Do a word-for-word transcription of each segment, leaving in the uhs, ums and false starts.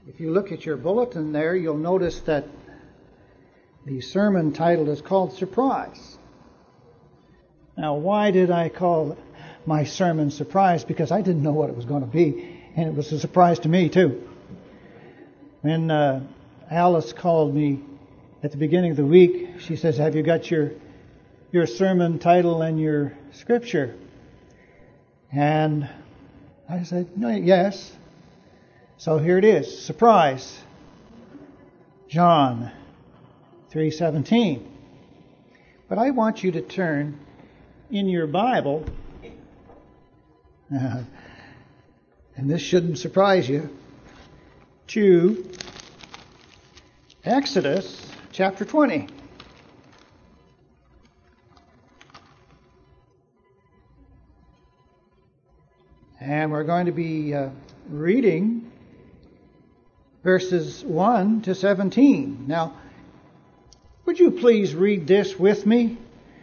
If you look at your bulletin there, you'll notice that the sermon title is called Surprise. Now, why did I call my sermon Surprise? Because I didn't know what it was going to be, and it was a surprise to me, too. When uh, Alice called me at the beginning of the week, she says, have you got your your sermon title and your scripture? And I said, no, yes. So here it is, surprise. John three seventeen. But I want you to turn in your Bible, uh, and this shouldn't surprise you, to Exodus chapter twenty. And we're going to be uh, reading verses one to seventeen. Now, would you please read this with me?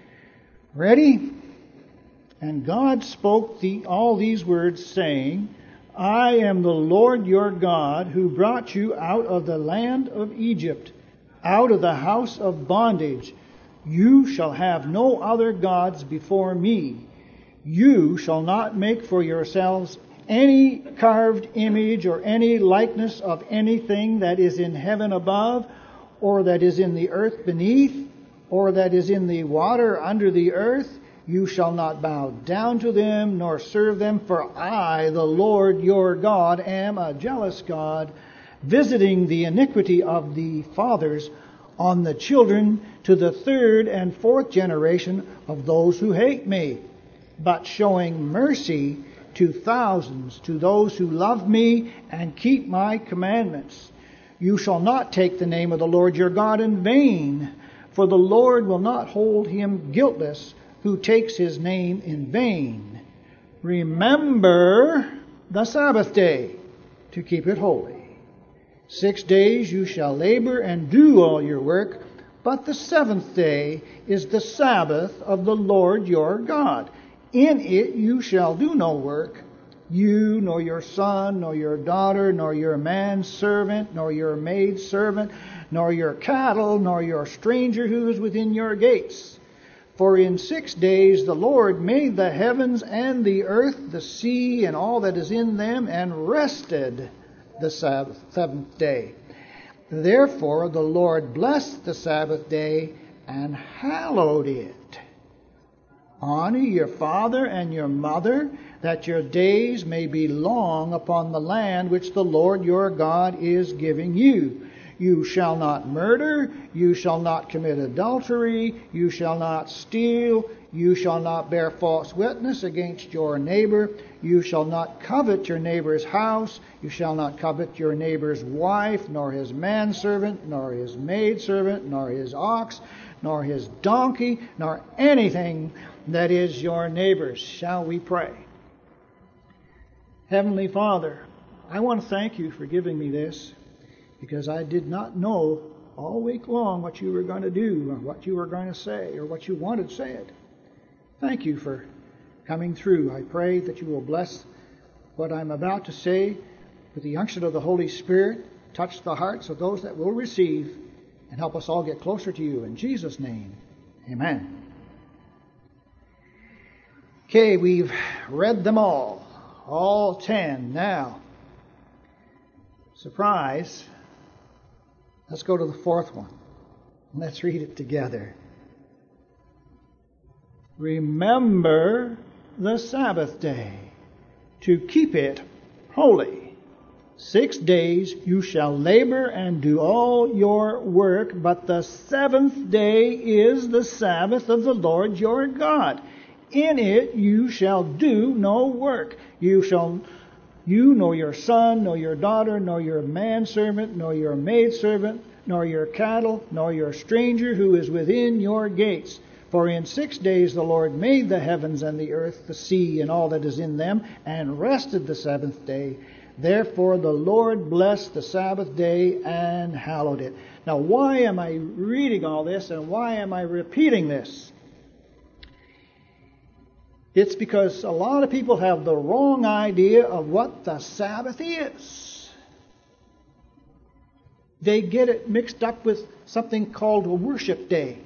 Ready? And God spoke the, all these words, saying, I am the Lord your God, who brought you out of the land of Egypt, out of the house of bondage. You shall have no other gods before me. You shall not make for yourselves any carved image or any likeness of anything that is in heaven above, or that is in the earth beneath, or that is in the water under the earth. You shall not bow down to them, nor serve them, for I, the Lord your God, am a jealous God, visiting the iniquity of the fathers on the children to the third and fourth generation of those who hate me, but showing mercy to thousands, to those who love me and keep my commandments. You shall not take the name of the Lord your God in vain, for the Lord will not hold him guiltless who takes his name in vain. Remember the Sabbath day to keep it holy. Six days you shall labor and do all your work, but the seventh day is the Sabbath of the Lord your God. In it you shall do no work, you, nor your son, nor your daughter, nor your manservant, nor your maidservant, nor your cattle, nor your stranger who is within your gates. For in six days the Lord made the heavens and the earth, the sea, and all that is in them, and rested the Sabbath, seventh day. Therefore the Lord blessed the Sabbath day and hallowed it. Honor your father and your mother, that your days may be long upon the land which the Lord your God is giving you. You shall not murder, you shall not commit adultery, you shall not steal, you shall not bear false witness against your neighbor, you shall not covet your neighbor's house, you shall not covet your neighbor's wife, nor his manservant, nor his maidservant, nor his ox, nor his donkey, nor anything that is your neighbor's. Shall we pray? Heavenly Father, I want to thank you for giving me this, because I did not know all week long what you were going to do, or what you were going to say, or what you wanted said. Thank you for coming through. I pray that you will bless what I'm about to say with the unction of the Holy Spirit, touch the hearts of those that will receive, and help us all get closer to you. In Jesus' name, amen. Okay, we've read them all, all ten. Now, surprise, let's go to the fourth one. Let's read it together. Remember the Sabbath day to keep it holy. Six days you shall labor and do all your work, but the seventh day is the Sabbath of the Lord your God. In it you shall do no work. You shall You, nor your son, nor your daughter, nor your manservant, nor your maidservant, nor your cattle, nor your stranger who is within your gates. For in six days the Lord made the heavens and the earth, the sea, and all that is in them, and rested the seventh day. Therefore the Lord blessed the Sabbath day and hallowed it. Now, why am I reading all this, and why am I repeating this? It's because a lot of people have the wrong idea of what the Sabbath is. they get it mixed up with something called a worship day.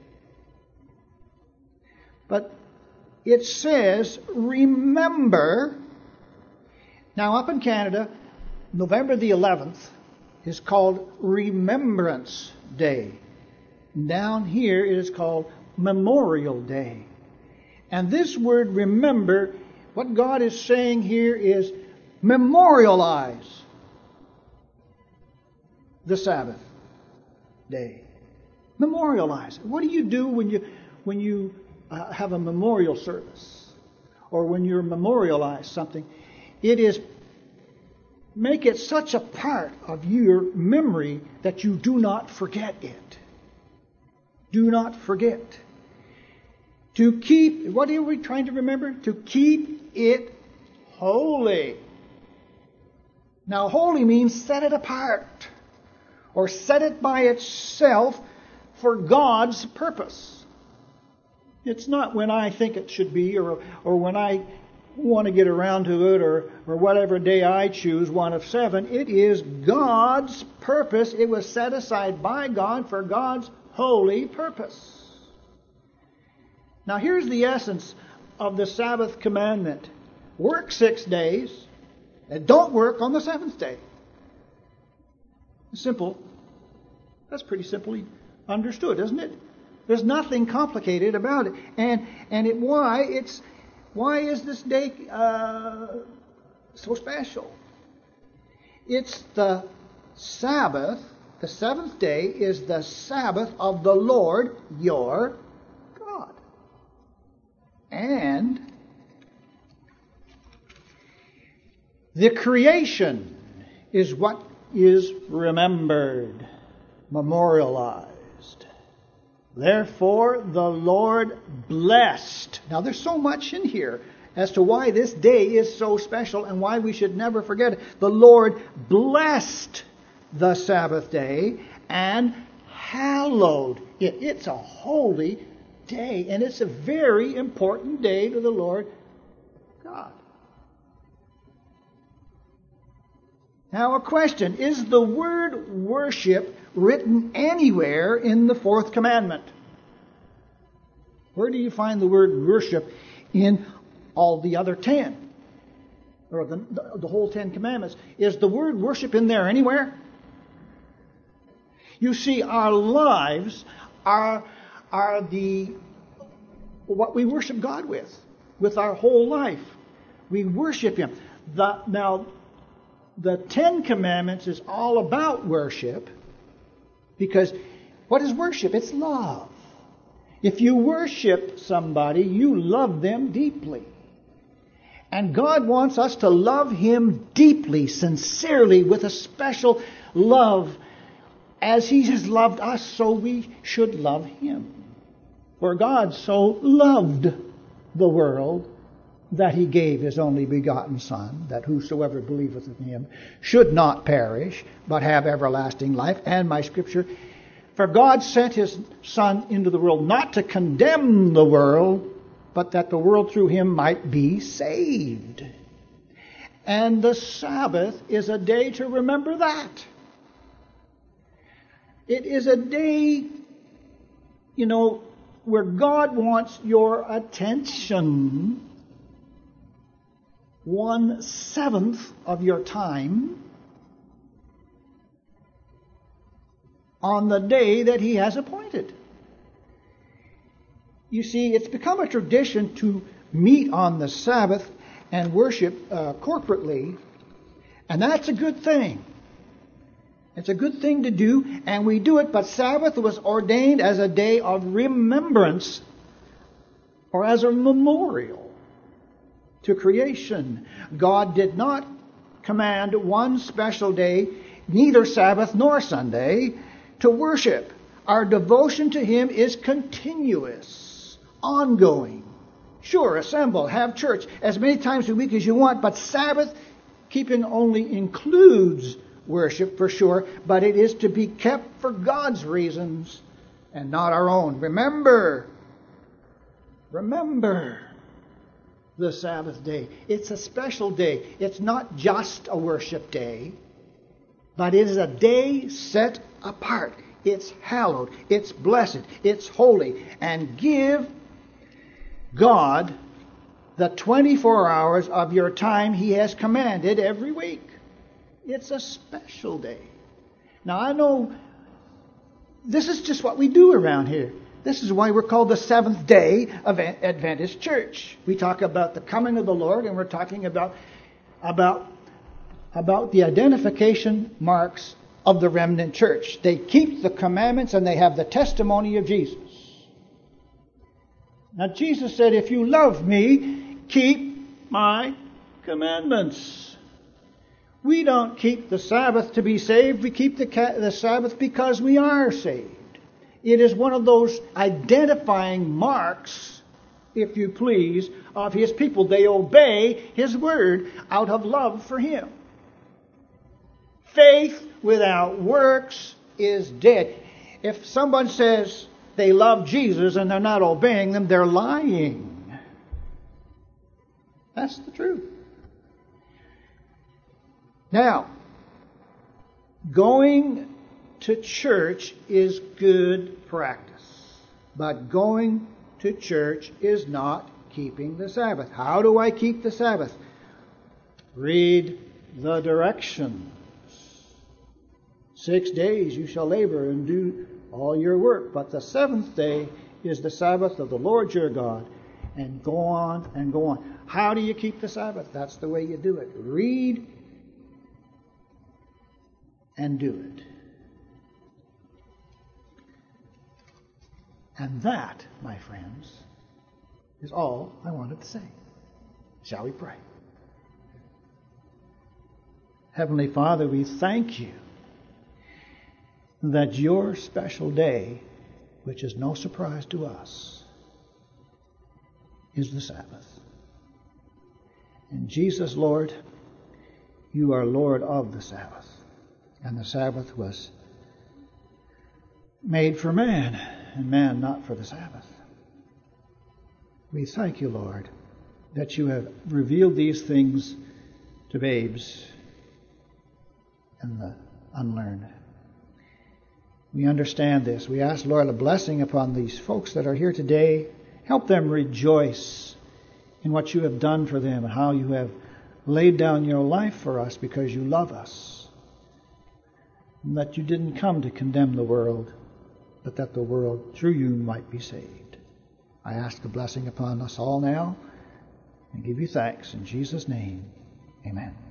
But it says, remember. Now, up in Canada, November the eleventh is called Remembrance Day. Down here, it is called Memorial Day. And this word remember, what God is saying here is memorialize the Sabbath day. Memorialize it. What do you do when you when you uh, have a memorial service, or when you memorialize something? It is make it such a part of your memory that you do not forget it. Do not forget. To keep, what are we trying to remember? To keep it holy. Now, holy means set it apart, or set it by itself for God's purpose. It's not when I think it should be, or or when I want to get around to it, or, or whatever day I choose, one of seven. It is God's purpose. It was set aside by God for God's holy purpose. Now here's the essence of the Sabbath commandment. Work six days, and don't work on the seventh day. Simple. That's pretty simply understood, isn't it? There's nothing complicated about it. And and it why it's why is this day uh, so special? It's the Sabbath. The seventh day is the Sabbath of the Lord your God. And the creation is what is remembered, memorialized. Therefore, the Lord blessed. Now, there's so much in here as to why this day is so special and why we should never forget it. The Lord blessed the Sabbath day and hallowed it. It's a holy day, and it's a very important day to the Lord God. Now, a question. Is the word worship written anywhere in the fourth commandment? Where do you find the word worship in all the other ten? Or the, the, the whole Ten Commandments. Is the word worship in there anywhere? You see, our lives are, are the what we worship God with, with our whole life. We worship Him. The, now, the Ten Commandments is all about worship, because what is worship? It's love. If you worship somebody, you love them deeply. And God wants us to love Him deeply, sincerely, with a special love. As He has loved us, so we should love Him. For God so loved the world that He gave His only begotten Son, that whosoever believeth in Him should not perish, but have everlasting life. And my scripture, for God sent His Son into the world not to condemn the world, but that the world through Him might be saved. And the Sabbath is a day to remember that. It is a day, you know, where God wants your attention. One seventh of your time on the day that He has appointed. You see, it's become a tradition to meet on the Sabbath and worship uh, corporately, and that's a good thing. It's a good thing to do, and we do it, but Sabbath was ordained as a day of remembrance, or as a memorial to creation. God did not command one special day, neither Sabbath nor Sunday, to worship. Our devotion to Him is continuous, ongoing. Sure, assemble, have church as many times a week as you want, but Sabbath keeping only includes worship for sure, but it is to be kept for God's reasons and not our own. Remember, remember the Sabbath day. It's a special day. It's not just a worship day. But it is a day set apart. It's hallowed. It's blessed. It's holy. And give God the twenty-four hours of your time He has commanded every week. It's a special day. Now I know this is just what we do around here. This is why we're called the Seventh Day Adventist Church. We talk about the coming of the Lord, and we're talking about about about the identification marks of the remnant church. They keep the commandments and they have the testimony of Jesus. Now Jesus said, if you love me, keep my commandments. We don't keep the Sabbath to be saved. We keep the, the Sabbath because we are saved. It is one of those identifying marks, if you please, of His people. They obey His word out of love for Him. Faith without works is dead. If someone says they love Jesus and they're not obeying them, they're lying. That's the truth. Now, going to church is good practice, but going to church is not keeping the Sabbath. How do I keep the Sabbath? Read the directions. Six days you shall labor and do all your work, but the seventh day is the Sabbath of the Lord your God. And go on and go on. How do you keep the Sabbath? That's the way you do it. Read and do it. And that, my friends, is all I wanted to say. Shall we pray? Heavenly Father, we thank You that Your special day, which is no surprise to us, is the Sabbath. And Jesus, Lord, You are Lord of the Sabbath. And the Sabbath was made for man, and man not for the Sabbath. We thank You, Lord, that You have revealed these things to babes and the unlearned. We understand this. We ask, Lord, a blessing upon these folks that are here today. Help them rejoice in what You have done for them and how You have laid down Your life for us because You love us. And that You didn't come to condemn the world, but that the world through You might be saved. I ask a blessing upon us all now and give You thanks in Jesus' name. Amen.